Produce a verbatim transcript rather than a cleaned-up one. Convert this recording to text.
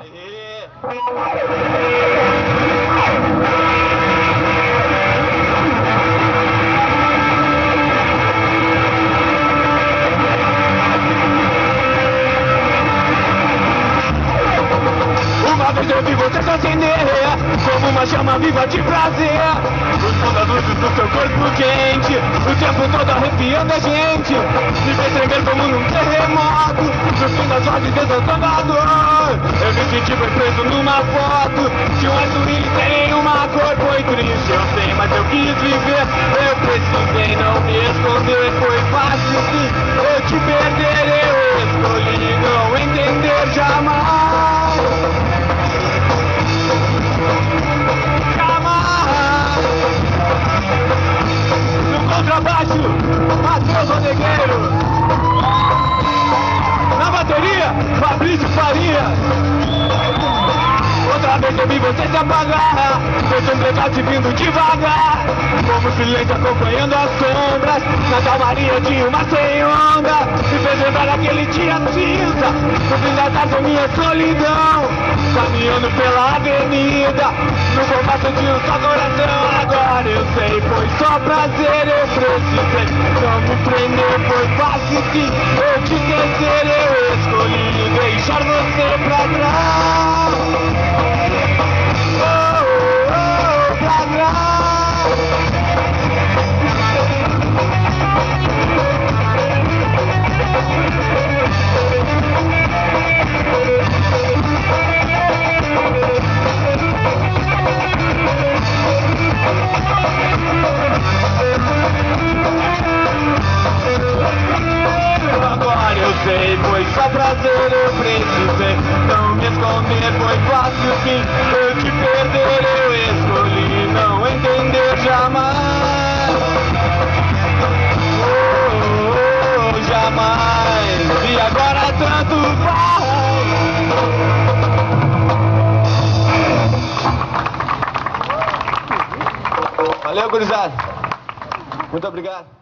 Uma vez eu vi você se acender como uma chama viva de prazer. Os das luzes do seu corpo quente, o tempo todo arrepiando a gente. Me fez tremer como num terremoto, no fim das vozes desatando a dor. Eu me senti foi preso numa foto de um arco-íris sem uma cor. Foi triste, eu sei, mas eu quis viver. Eu precisei não me esconder. Foi fácil sim, eu te perder. Eu escolhi não entender jamais. No contrabaixo, Matheus Rodegueiro. Na bateria, Fabrício Faria. Outra vez eu vi você se apagar, feito um blackout vindo devagar, como silêncio acompanhando as sombras, na calmaria de uma sem onda. Me fez lembrar aquele dia cinza, no fim da tarde minha solidão, caminhando pela avenida, no compasso de um só coração. Agora eu sei, foi só prazer, eu precisei não me prender. Foi fácil sim, eu te esquecer. Eu escolhi deixar você pra trás. Oh, oh, oh, pra trás. Agora eu sei, foi só prazer, eu precisei não me esconder. Foi fácil sim, eu te perder. Eu escolhi não entender jamais. Oh, oh, oh, jamais. E agora tanto faz. Valeu, gurizada. Muito obrigado.